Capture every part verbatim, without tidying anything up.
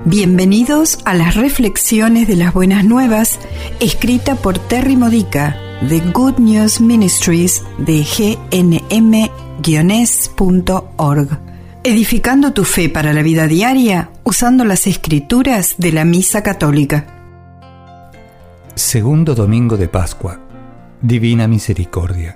Bienvenidos a las reflexiones de las buenas nuevas, escrita por Terry Modica, de Good News Ministries de G N M S punto org. Edificando tu fe para la vida diaria, usando las escrituras de la Misa Católica. Segundo domingo de Pascua. Divina Misericordia.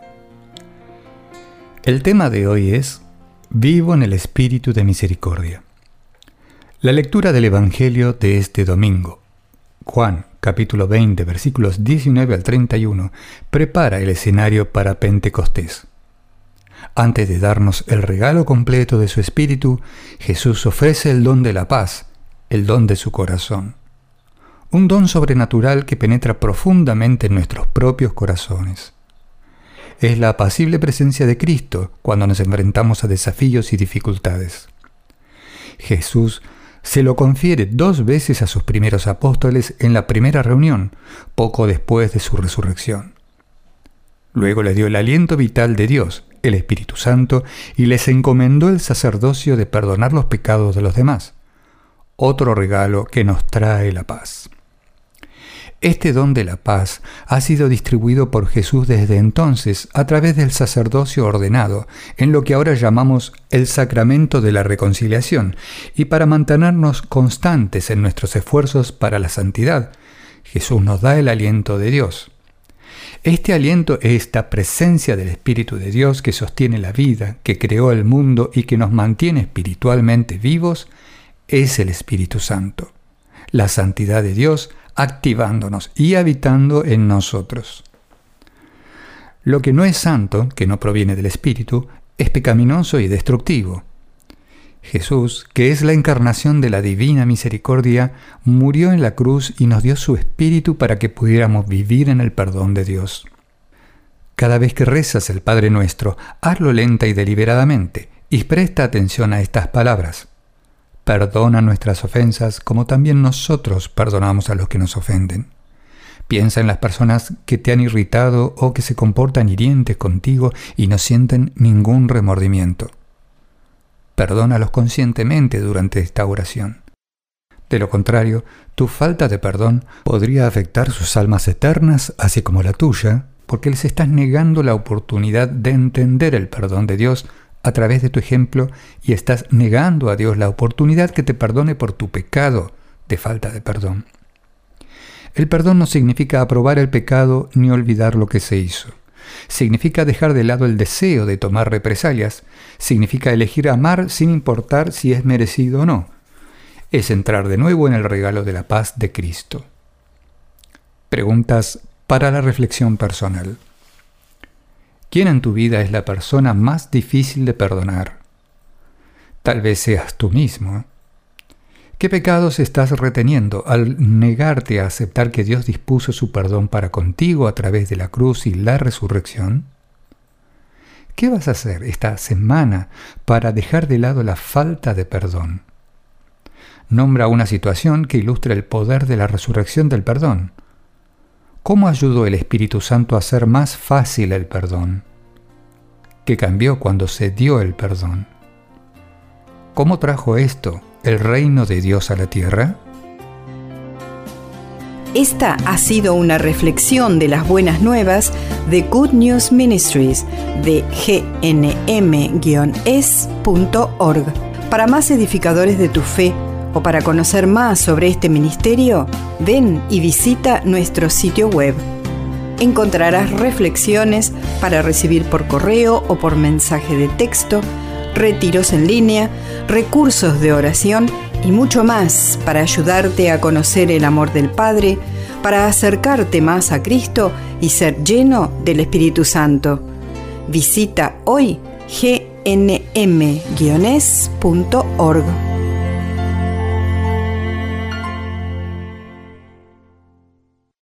El tema de hoy es Vivo en el Espíritu de Misericordia. La lectura del Evangelio de este domingo, Juan, capítulo veinte, versículos diecinueve al treinta y uno, prepara el escenario para Pentecostés. Antes de darnos el regalo completo de su Espíritu, Jesús ofrece el don de la paz, el don de su corazón. Un don sobrenatural que penetra profundamente en nuestros propios corazones. Es la apacible presencia de Cristo cuando nos enfrentamos a desafíos y dificultades. Jesús se lo confiere dos veces a sus primeros apóstoles en la primera reunión, poco después de su resurrección. Luego le dio el aliento vital de Dios, el Espíritu Santo, y les encomendó el sacerdocio de perdonar los pecados de los demás, otro regalo que nos trae la paz. Este don de la paz ha sido distribuido por Jesús desde entonces a través del sacerdocio ordenado, en lo que ahora llamamos el sacramento de la reconciliación, y para mantenernos constantes en nuestros esfuerzos para la santidad, Jesús nos da el aliento de Dios. Este aliento es esta presencia del Espíritu de Dios que sostiene la vida, que creó el mundo y que nos mantiene espiritualmente vivos, es el Espíritu Santo, la santidad de Dios activándonos y habitando en nosotros. Lo que no es santo, que no proviene del Espíritu, es pecaminoso y destructivo. Jesús, que es la encarnación de la divina misericordia, murió en la cruz y nos dio su Espíritu para que pudiéramos vivir en el perdón de Dios. Cada vez que rezas el Padre Nuestro, hazlo lenta y deliberadamente, y presta atención a estas palabras. Perdona nuestras ofensas como también nosotros perdonamos a los que nos ofenden. Piensa en las personas que te han irritado o que se comportan hirientes contigo y no sienten ningún remordimiento. Perdónalos conscientemente durante esta oración. De lo contrario, tu falta de perdón podría afectar sus almas eternas, así como la tuya, porque les estás negando la oportunidad de entender el perdón de Dios a través de tu ejemplo y estás negando a Dios la oportunidad que te perdone por tu pecado de falta de perdón. El perdón no significa aprobar el pecado ni olvidar lo que se hizo. Significa dejar de lado el deseo de tomar represalias. Significa elegir amar sin importar si es merecido o no. Es entrar de nuevo en el regalo de la paz de Cristo. Preguntas para la reflexión personal. ¿Quién en tu vida es la persona más difícil de perdonar? Tal vez seas tú mismo. ¿Qué pecados estás reteniendo al negarte a aceptar que Dios dispuso su perdón para contigo a través de la cruz y la resurrección? ¿Qué vas a hacer esta semana para dejar de lado la falta de perdón? Nombra una situación que ilustre el poder de la resurrección del perdón. ¿Cómo ayudó el Espíritu Santo a hacer más fácil el perdón? ¿Qué cambió cuando se dio el perdón? ¿Cómo trajo esto el reino de Dios a la tierra? Esta ha sido una reflexión de las buenas nuevas de Good News Ministries de G N M S punto org. Para más edificadores de tu fe, o para conocer más sobre este ministerio, ven y visita nuestro sitio web. Encontrarás reflexiones para recibir por correo o por mensaje de texto, retiros en línea, recursos de oración y mucho más para ayudarte a conocer el amor del Padre, para acercarte más a Cristo y ser lleno del Espíritu Santo. Visita hoy G N M S punto org.